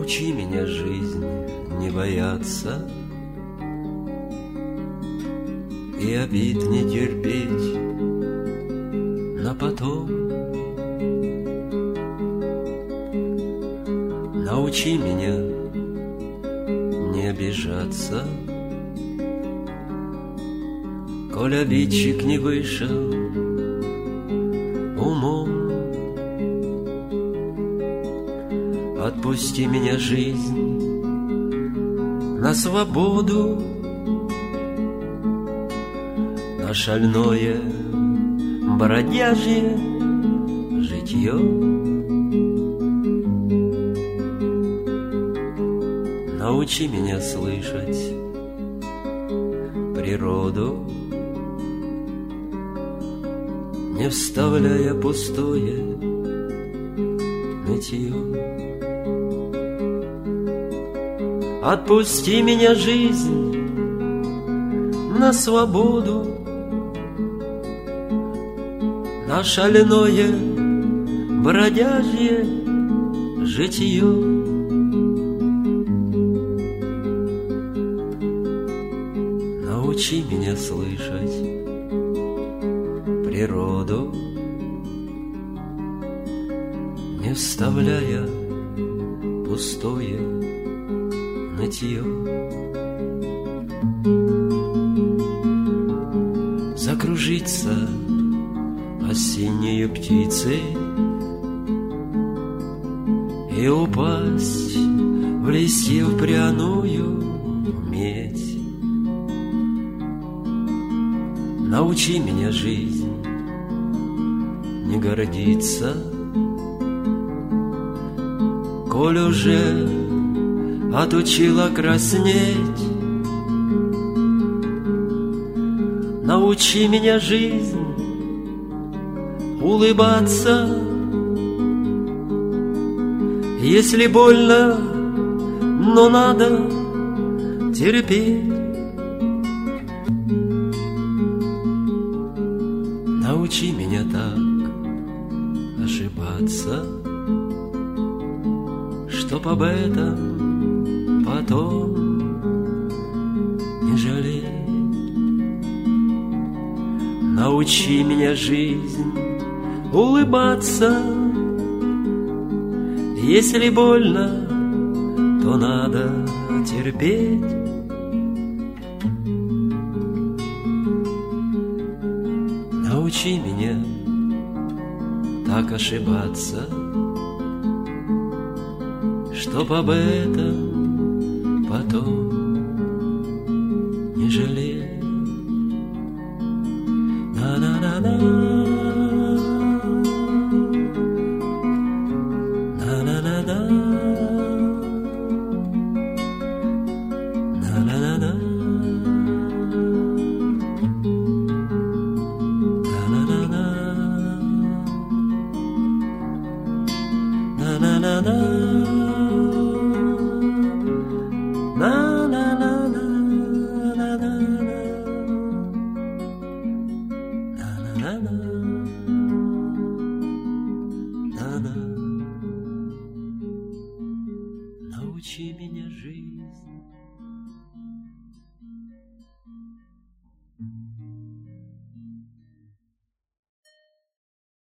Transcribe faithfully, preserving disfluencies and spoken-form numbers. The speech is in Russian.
Научи меня, жизнь, не бояться и обид не терпеть на потом. Научи меня не обижаться, коль обидчик не вышел умом. Отпусти меня, жизнь, на свободу, на шальное бродяжье житье. Научи меня слышать природу, не вставляя пустое нытье. Отпусти меня, жизнь, на свободу, на шальное бродяжье житье. Научи меня слышать природу, не вставляя пустое нытье. Закружиться осенние птицы и упасть в листья в пряную медь. Научи меня, жизнь, не гордиться, коль уже отучила краснеть. Научи меня, жизнь, улыбаться, если больно, но надо терпеть. Научи меня так ошибаться, чтоб об этом потом не жалеть. Научи меня, жизнь, улыбаться, если больно, то надо терпеть. Научи меня так ошибаться, чтоб об этом потом не жалеть. На-на-на-на, на-на-на-на, на-на-на-на, на-на-на-на, на-на-на-на. Научи меня, жизнь.